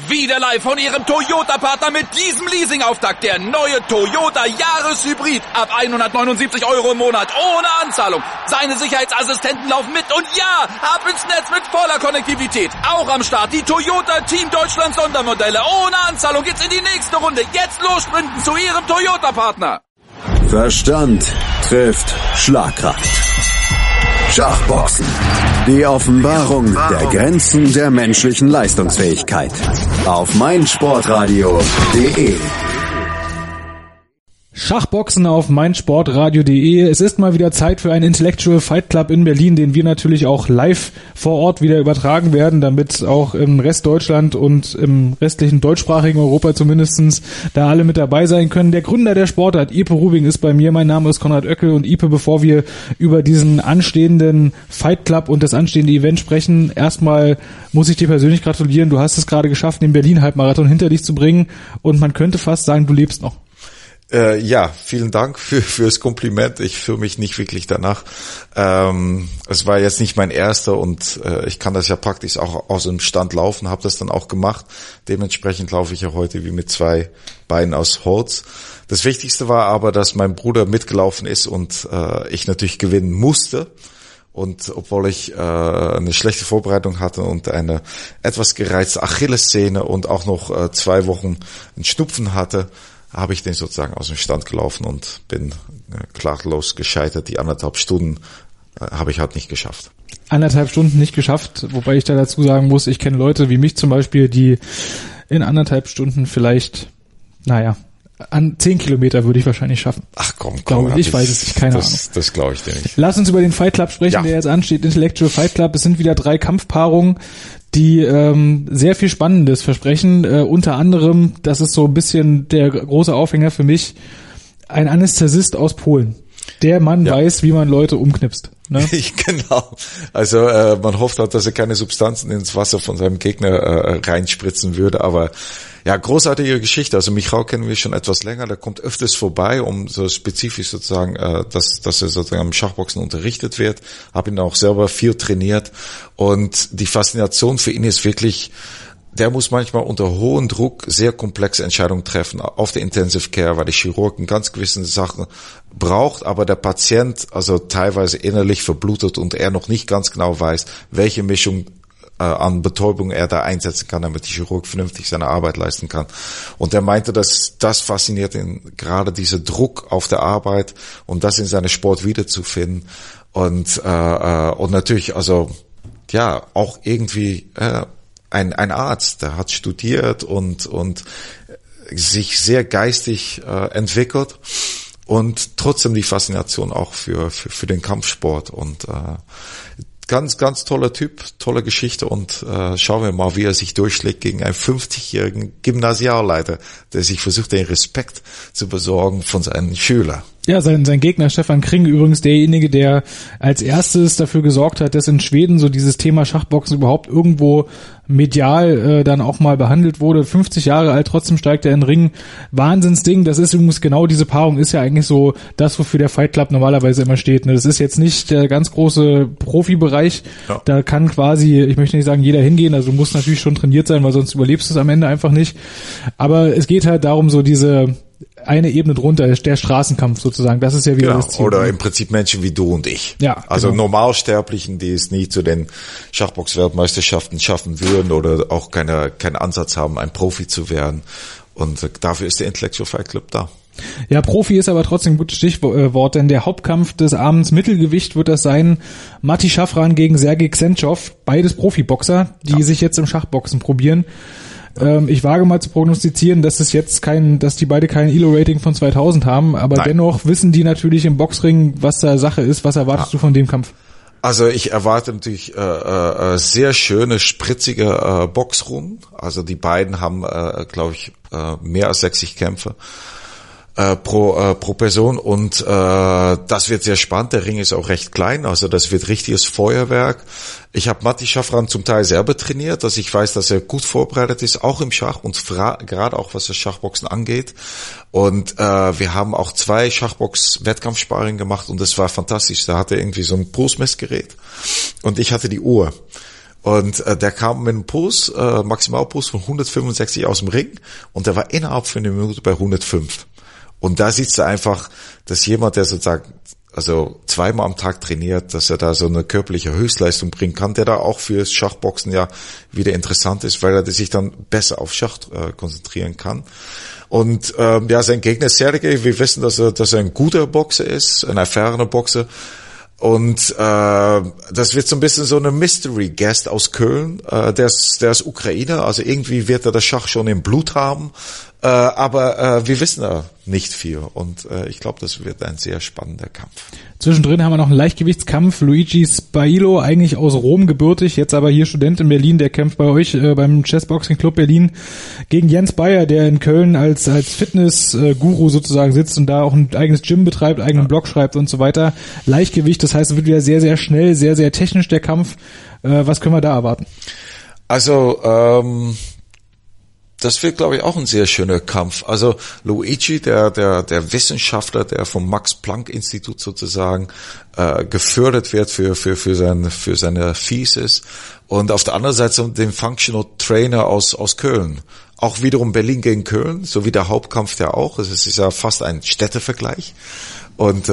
Wieder live von Ihrem Toyota-Partner mit diesem Leasing-Auftakt. Der neue Toyota Jahreshybrid. Ab 179 € im Monat. Ohne Anzahlung. Seine Sicherheitsassistenten laufen mit. Und ja, ab ins Netz mit voller Konnektivität. Auch am Start die Toyota Team Deutschland Sondermodelle. Ohne Anzahlung geht's in die nächste Runde. Jetzt los sprinten zu Ihrem Toyota-Partner. Verstand trifft Schlagkraft. Schachboxen. Die Offenbarung der Grenzen der menschlichen Leistungsfähigkeit. Auf meinsportradio.de. Schachboxen auf meinsportradio.de. Es ist mal wieder Zeit für einen Intellectual Fight Club in Berlin, den wir natürlich auch live vor Ort wieder übertragen werden, damit auch im Rest Deutschland und im restlichen deutschsprachigen Europa zumindestens da alle mit dabei sein können. Der Gründer der Sportart, Ipe Rubing, ist bei mir. Mein Name ist Konrad Oeckel. Und Ipe, bevor wir über diesen anstehenden Fight Club und das anstehende Event sprechen, erstmal muss ich dir persönlich gratulieren. Du hast es gerade geschafft, den Berlin-Halbmarathon hinter dich zu bringen. Und man könnte fast sagen, du lebst noch. Ja, vielen Dank fürs Kompliment. Ich fühle mich nicht wirklich danach. Es war jetzt nicht mein erster und ich kann das ja praktisch auch aus dem Stand laufen, habe das dann auch gemacht. Dementsprechend laufe ich ja heute wie mit 2 Beinen aus Holz. Das Wichtigste war aber, dass mein Bruder mitgelaufen ist und ich natürlich gewinnen musste. Und obwohl ich eine schlechte Vorbereitung hatte und eine etwas gereizte Achillessehne und auch noch 2 Wochen einen Schnupfen hatte, habe ich den sozusagen aus dem Stand gelaufen und bin klaglos gescheitert. Die 1,5 Stunden habe ich halt nicht geschafft. 1,5 Stunden nicht geschafft, wobei ich da dazu sagen muss, ich kenne Leute wie mich zum Beispiel, die in 1,5 Stunden vielleicht, an 10 Kilometer würde ich wahrscheinlich schaffen. Ach komm. Ich weiß es nicht, keine Ahnung. Das glaube ich dir nicht. Lass uns über den Fight Club sprechen, der jetzt ansteht, Intellectual Fight Club. Es sind wieder 3 Kampfpaarungen, die sehr viel Spannendes versprechen. Unter anderem, das ist so ein bisschen der große Aufhänger für mich, ein Anästhesist aus Polen. Der Mann weiß, wie man Leute umknipst. Ne? Genau. Also man hofft halt, dass er keine Substanzen ins Wasser von seinem Gegner reinspritzen würde, aber ja, großartige Geschichte. Also Michał kennen wir schon etwas länger, der kommt öfters vorbei, um so spezifisch sozusagen, dass er sozusagen am Schachboxen unterrichtet wird. Habe ihn auch selber viel trainiert und die Faszination für ihn ist wirklich, der muss manchmal unter hohem Druck sehr komplexe Entscheidungen treffen auf der Intensive Care, weil der Chirurg ganz gewisse Sachen braucht, aber der Patient also teilweise innerlich verblutet und er noch nicht ganz genau weiß, welche Mischung an Betäubung er da einsetzen kann, damit der Chirurg vernünftig seine Arbeit leisten kann. Und er meinte, dass das fasziniert ihn, gerade dieser Druck auf der Arbeit und das in seinem Sport wiederzufinden. Und natürlich, also ja, auch irgendwie ein Arzt, der hat studiert und sich sehr geistig entwickelt und trotzdem die Faszination auch für den Kampfsport und ganz, ganz toller Typ, tolle Geschichte und schauen wir mal, wie er sich durchschlägt gegen einen 50-jährigen Gymnasialleiter, der sich versucht, den Respekt zu besorgen von seinen Schülern. Ja, sein Gegner Stefan Kring übrigens derjenige, der als erstes dafür gesorgt hat, dass in Schweden so dieses Thema Schachboxen überhaupt irgendwo medial dann auch mal behandelt wurde. 50 Jahre alt, trotzdem steigt er in den Ring. Wahnsinnsding. Das ist übrigens genau diese Paarung, ist ja eigentlich so das, wofür der Fight Club normalerweise immer steht. Ne? Das ist jetzt nicht der ganz große Profibereich. Ja. Da kann quasi, ich möchte nicht sagen, jeder hingehen. Also du musst natürlich schon trainiert sein, weil sonst überlebst du es am Ende einfach nicht. Aber es geht halt darum, so diese eine Ebene drunter, der Straßenkampf sozusagen, das ist ja wieder das Ziel. Oder im Prinzip Menschen wie du und ich. Ja, also Normalsterblichen, die es nie zu den Schachbox-Weltmeisterschaften schaffen würden oder auch keinen Ansatz haben, ein Profi zu werden. Und dafür ist der Intellectual Fight Club da. Ja, Profi ist aber trotzdem ein gutes Stichwort, denn der Hauptkampf des Abends, Mittelgewicht, wird das sein, Matti Schafran gegen Sergei Xenchov, beides Profiboxer, die sich jetzt im Schachboxen probieren. Ich wage mal zu prognostizieren, dass die beide kein Elo-Rating von 2000 haben, aber dennoch wissen die natürlich im Boxring, was da Sache ist. Was erwartest du von dem Kampf? Also ich erwarte natürlich sehr schöne, spritzige Boxrunden. Also die beiden haben, glaube ich, mehr als 60 Kämpfe pro Person und das wird sehr spannend. Der Ring ist auch recht klein, also das wird richtiges Feuerwerk. Ich habe Matti Schafran zum Teil selber trainiert, dass ich weiß, dass er gut vorbereitet ist, auch im Schach und gerade auch was das Schachboxen angeht. Und wir haben auch 2 Schachbox-Wettkampfsparring gemacht und das war fantastisch. Da hatte er irgendwie so ein Pulsmessgerät und ich hatte die Uhr. Und der kam mit einem Puls, Maximalpuls von 165 aus dem Ring und der war innerhalb von einer Minute bei 105. Und da siehst du einfach, dass jemand, der sozusagen also zweimal am Tag trainiert, dass er da so eine körperliche Höchstleistung bringen kann, der da auch fürs Schachboxen ja wieder interessant ist, weil er sich dann besser auf Schach konzentrieren kann. Und sein Gegner ist Sergej. Wir wissen, dass er ein guter Boxer ist, ein erfahrener Boxer. Und das wird so ein bisschen so eine Mystery Guest aus Köln. Der ist Ukrainer, also irgendwie wird er das Schach schon im Blut haben. Aber wir wissen da nicht viel. Und ich glaube, das wird ein sehr spannender Kampf. Zwischendrin haben wir noch einen Leichtgewichtskampf. Luigi Spailo, eigentlich aus Rom gebürtig, jetzt aber hier Student in Berlin, der kämpft bei euch beim Chessboxing Club Berlin gegen Jens Bayer, der in Köln als Fitness-Guru sozusagen sitzt und da auch ein eigenes Gym betreibt, eigenen Blog schreibt und so weiter. Leichtgewicht, das heißt, es wird wieder sehr, sehr schnell, sehr, sehr technisch der Kampf. Was können wir da erwarten? Also, das wird, glaube ich, auch ein sehr schöner Kampf. Also Luigi, der Wissenschaftler, der vom Max-Planck-Institut sozusagen gefördert wird für seine Thesis, und auf der anderen Seite den Functional Trainer aus Köln. Auch wiederum Berlin gegen Köln, so wie der Hauptkampf der auch. Es ist ja fast ein Städtevergleich. Und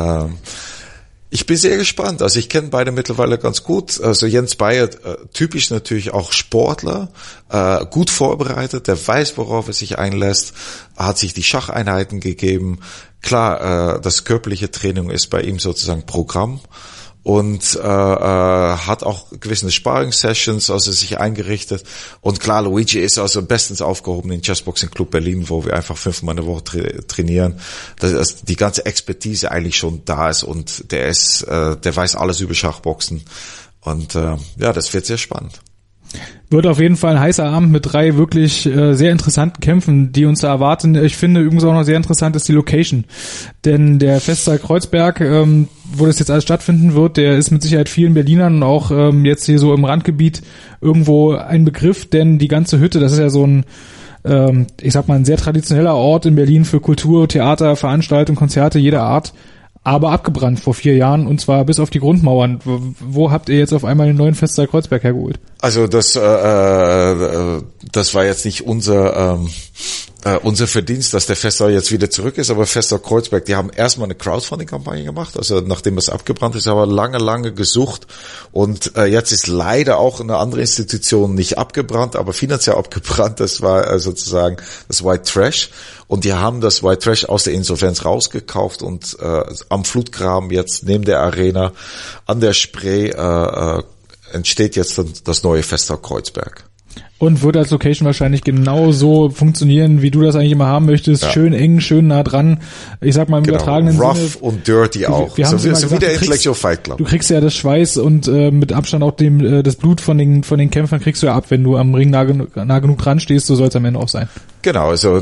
ich bin sehr gespannt. Also ich kenne beide mittlerweile ganz gut. Also Jens Bayer, typisch natürlich auch Sportler, gut vorbereitet, der weiß, worauf er sich einlässt, hat sich die Schacheinheiten gegeben. Klar, das körperliche Training ist bei ihm sozusagen Programm. Und hat auch gewisse Sparring-Sessions also sich eingerichtet. Und klar, Luigi ist also bestens aufgehoben in Chessboxing Club Berlin, wo wir einfach 5-mal in der Woche trainieren. Dass die ganze Expertise eigentlich schon da ist und der weiß alles über Schachboxen. Und das wird sehr spannend. Wird auf jeden Fall ein heißer Abend mit 3 wirklich sehr interessanten Kämpfen, die uns da erwarten. Ich finde übrigens auch noch sehr interessant ist die Location. Denn der Festsaal Kreuzberg, wo das jetzt alles stattfinden wird, der ist mit Sicherheit vielen Berlinern und auch jetzt hier so im Randgebiet irgendwo ein Begriff, denn die ganze Hütte, das ist ja so ein ich sag mal ein sehr traditioneller Ort in Berlin für Kultur, Theater, Veranstaltungen, Konzerte jeder Art. Aber abgebrannt vor 4 Jahren und zwar bis auf die Grundmauern. Wo habt ihr jetzt auf einmal den neuen Festsaal Kreuzberg hergeholt? Also das war jetzt nicht unser Verdienst, dass der Festsaal jetzt wieder zurück ist, aber Festsaal Kreuzberg, die haben erstmal eine Crowdfunding-Kampagne gemacht, also nachdem es abgebrannt ist, aber lange gesucht und jetzt ist leider auch eine andere Institution nicht abgebrannt, aber finanziell abgebrannt, das war sozusagen das White Trash und die haben das White Trash aus der Insolvenz rausgekauft und am Flutgraben jetzt neben der Arena an der Spree entsteht jetzt das neue Festsaal Kreuzberg. Und wird als Location wahrscheinlich genauso funktionieren, wie du das eigentlich immer haben möchtest. Ja. Schön eng, schön nah dran. Ich sag mal im übertragenen rough Sinne. Rough und dirty auch. So wie der Intellectual Fight Club. Du kriegst ja das Schweiß und mit Abstand auch das Blut von den Kämpfern kriegst du ja ab, wenn du am Ring nah genug dran stehst. So soll es am Ende auch sein. Genau, also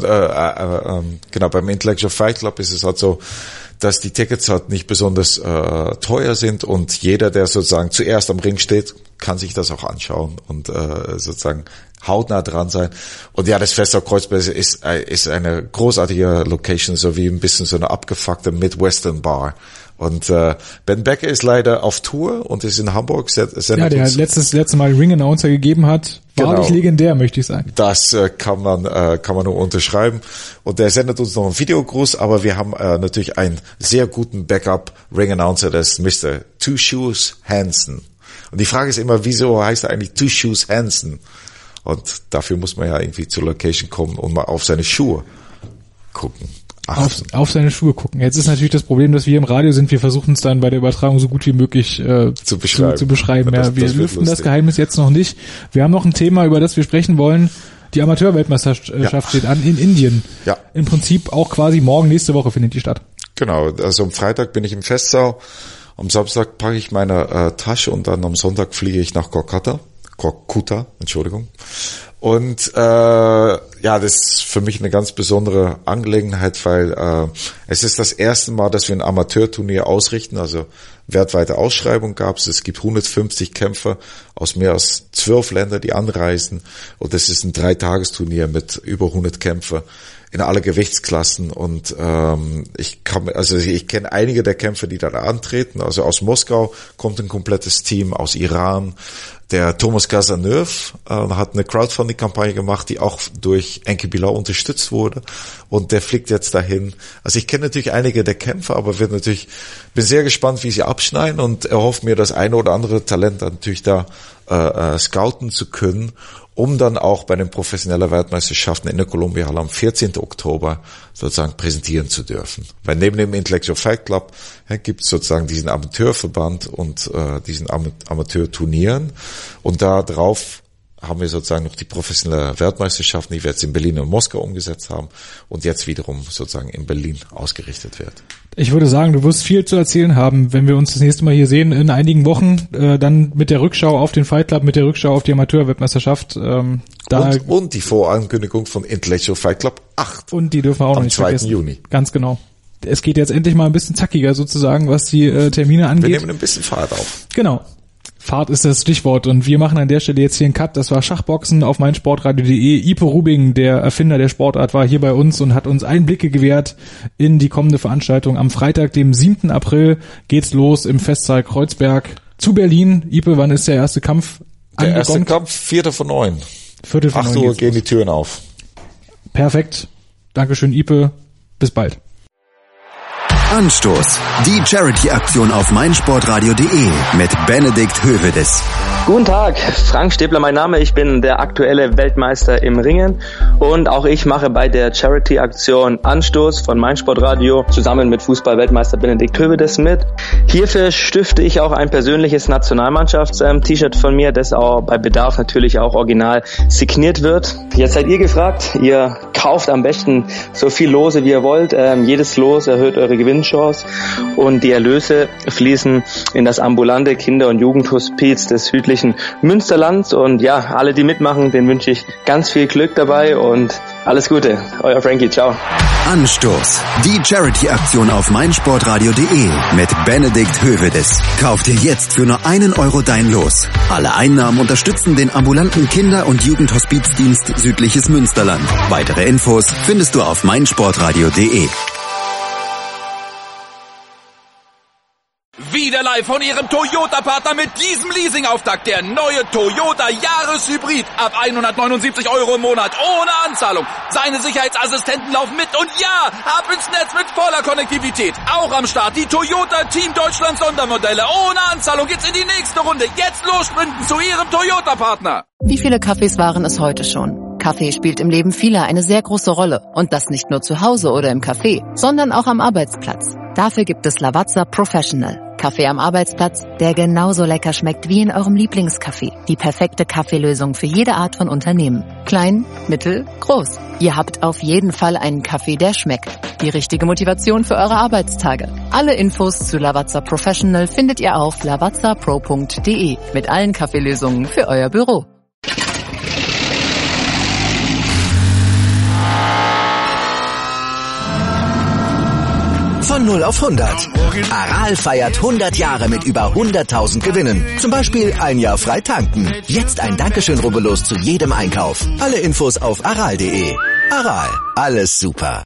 beim Intellectual Fight Club ist es halt so, dass die Tickets halt nicht besonders teuer sind und jeder, der sozusagen zuerst am Ring steht, kann sich das auch anschauen und sozusagen hautnah dran sein. Und ja, das Festsaal Kreuzberg ist eine großartige Location, so wie ein bisschen so eine abgefuckte Midwestern Bar. Und Ben Becker ist leider auf Tour und ist in Hamburg. Ja, der letzte Mal Ring-Announcer gegeben hat. Wahrlich legendär, möchte ich sagen. Das kann man nur unterschreiben. Und der sendet uns noch einen Videogruß, aber wir haben natürlich einen sehr guten Backup-Ring-Announcer, das ist Mr. Two Shoes Hansen. Und die Frage ist immer, wieso heißt er eigentlich Two Shoes Hansen? Und dafür muss man ja irgendwie zur Location kommen und mal auf seine Schuhe gucken. Auf seine Schuhe gucken. Jetzt ist natürlich das Problem, dass wir im Radio sind. Wir versuchen es dann bei der Übertragung so gut wie möglich zu beschreiben. Ja, wir lüften das Geheimnis jetzt noch nicht. Wir haben noch ein Thema, über das wir sprechen wollen. Die Amateurweltmeisterschaft steht an in Indien. Ja. Im Prinzip auch quasi morgen, nächste Woche findet die statt. Genau. Also am Freitag bin ich im Festsaal. Am Samstag packe ich meine Tasche und dann am Sonntag fliege ich nach Calcutta, Entschuldigung. Und das ist für mich eine ganz besondere Angelegenheit, weil es ist das erste Mal, dass wir ein Amateurturnier ausrichten, also weltweite Ausschreibung gab es. Es gibt 150 Kämpfer aus mehr als 12 Ländern, die anreisen. Und es ist ein 3-Tagesturnier mit über 100 Kämpfer in alle Gewichtsklassen. Und ich kenne einige der Kämpfer, die da antreten. Also aus Moskau kommt ein komplettes Team, aus Iran. Der Thomas Cazeneuve hat eine Crowdfunding-Kampagne gemacht, die auch durch Enki Bilal unterstützt wurde. Und der fliegt jetzt dahin. Also ich kenne natürlich einige der Kämpfer, aber bin sehr gespannt, wie sie abschneiden und erhoffe mir, das eine oder andere Talent dann natürlich da scouten zu können, um dann auch bei den professionellen Weltmeisterschaften in der Columbia-Halle am 14. Oktober sozusagen präsentieren zu dürfen. Weil neben dem Intellectual Fight Club gibt es sozusagen diesen Amateurverband und diesen Amateurturnieren. Und da drauf haben wir sozusagen noch die professionelle Weltmeisterschaften, die wir jetzt in Berlin und Moskau umgesetzt haben und jetzt wiederum sozusagen in Berlin ausgerichtet wird. Ich würde sagen, du wirst viel zu erzählen haben, wenn wir uns das nächste Mal hier sehen in einigen Wochen, dann mit der Rückschau auf den Fight Club, mit der Rückschau auf die Amateurweltmeisterschaft. Und die Vorankündigung von Intellectual Fight Club 8. Und die dürfen wir auch noch nicht vergessen. Am 2. Juni. Ganz genau. Es geht jetzt endlich mal ein bisschen zackiger sozusagen, was die Termine angeht. Wir nehmen ein bisschen Fahrt auf. Genau. Fahrt ist das Stichwort und wir machen an der Stelle jetzt hier einen Cut. Das war Schachboxen auf meinsportradio.de. Ipe Rubing, der Erfinder der Sportart, war hier bei uns und hat uns Einblicke gewährt in die kommende Veranstaltung. Am Freitag, dem 7. April, geht's los im Festsaal Kreuzberg zu Berlin. Ipe, wann ist der erste Kampf angekommen? Der erste Kampf, 4:09. 8 Uhr gehen die Türen auf. Perfekt. Dankeschön, Ipe. Bis bald. Anstoß. Die Charity-Aktion auf meinsportradio.de mit Benedikt Hövedes. Guten Tag, Frank Stäbler mein Name. Ich bin der aktuelle Weltmeister im Ringen und auch ich mache bei der Charity-Aktion Anstoß von meinsportradio zusammen mit Fußball-Weltmeister Benedikt Hövedes mit. Hierfür stifte ich auch ein persönliches Nationalmannschafts-T-Shirt von mir, das auch bei Bedarf natürlich auch original signiert wird. Jetzt seid ihr gefragt. Ihr kauft am besten so viel Lose wie ihr wollt. Jedes Los erhöht eure Gewinnchance und die Erlöse fließen in das ambulante Kinder- und Jugendhospiz des südlichen Münsterlands. Und ja, alle, die mitmachen, denen wünsche ich ganz viel Glück dabei und alles Gute. Euer Frankie, ciao. Anstoß. Die Charity-Aktion auf meinsportradio.de mit Benedikt Hövedes. Kauf dir jetzt für nur 1 Euro dein Los. Alle Einnahmen unterstützen den ambulanten Kinder- und Jugendhospizdienst Südliches Münsterland. Weitere Infos findest du auf meinsportradio.de. Wieder live von Ihrem Toyota-Partner mit diesem Leasing-Auftakt. Der neue Toyota Jahreshybrid. Ab 179 € im Monat. Ohne Anzahlung. Seine Sicherheitsassistenten laufen mit. Und ja, ab ins Netz mit voller Konnektivität. Auch am Start die Toyota Team Deutschland Sondermodelle. Ohne Anzahlung geht's in die nächste Runde. Jetzt los sprinten zu Ihrem Toyota-Partner. Wie viele Kaffees waren es heute schon? Kaffee spielt im Leben vieler eine sehr große Rolle. Und das nicht nur zu Hause oder im Café, sondern auch am Arbeitsplatz. Dafür gibt es Lavazza Professional. Kaffee am Arbeitsplatz, der genauso lecker schmeckt wie in eurem Lieblingscafé. Die perfekte Kaffeelösung für jede Art von Unternehmen. Klein, mittel, groß. Ihr habt auf jeden Fall einen Kaffee, der schmeckt. Die richtige Motivation für eure Arbeitstage. Alle Infos zu Lavazza Professional findet ihr auf lavazzapro.de mit allen Kaffeelösungen für euer Büro. Von 0 auf 100. Aral feiert 100 Jahre mit über 100.000 Gewinnen. Zum Beispiel 1 Jahr frei tanken. Jetzt ein Dankeschön, rubbellos zu jedem Einkauf. Alle Infos auf aral.de. Aral, alles super.